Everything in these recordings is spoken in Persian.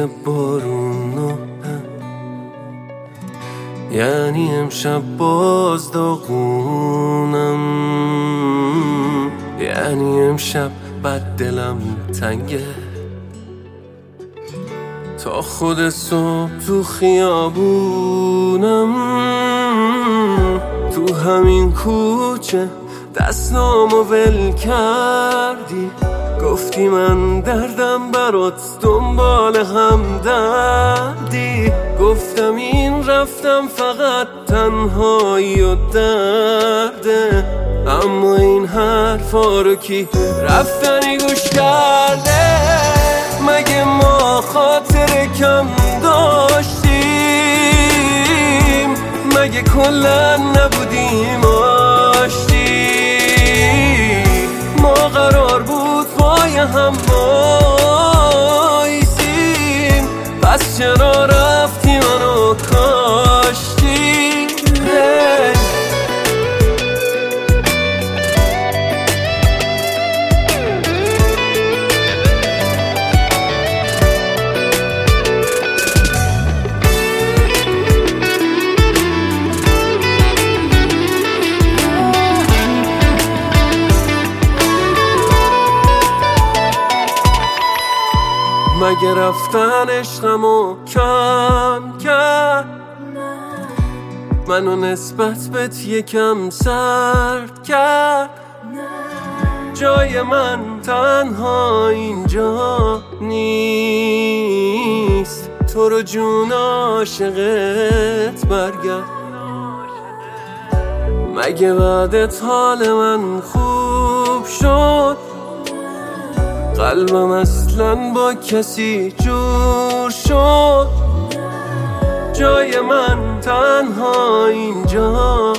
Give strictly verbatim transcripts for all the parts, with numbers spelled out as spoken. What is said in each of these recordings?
مثل بارون، یعنی امشب باز داغونم، یعنی امشب بد دلم تنگه. تا خود صبح تو خیابونم، تو همین کوچه دستامو ول کردی، گفتی من دردم برات دنبال هم دردی. گفتم این رفتم فقط تنهایی و درده، اما این حرفا رو کی رفتنی گوش کرده؟ مگه ما خاطر کم داشتیم؟ مگه کلا نبودیم آشتی؟ ما قرار بود پای هم بایسیم، پس چرا رفتی منو کاشتی؟ hey. مگه رفتن عشقمو کم کرد؟ منو نسبت بهت یکم سرد کرد؟ جای من تنها اینجا نیست، تو رو جون عاشقت برگرد. مگه بعدت حال من خوب شد؟ قلبم اصلاً با کسی جور شد؟ جای من تنها اینجا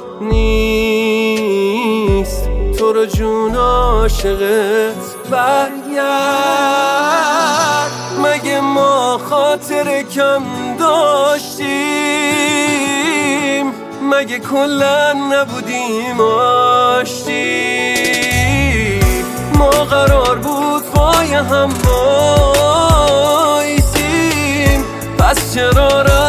نیست، تو رو جون عاشقت برگرد. مگه ما خاطر کم داشتیم؟ مگه کلا نبودیم آشتی؟ ما قرار بود پای هم بایسیم، پس چرا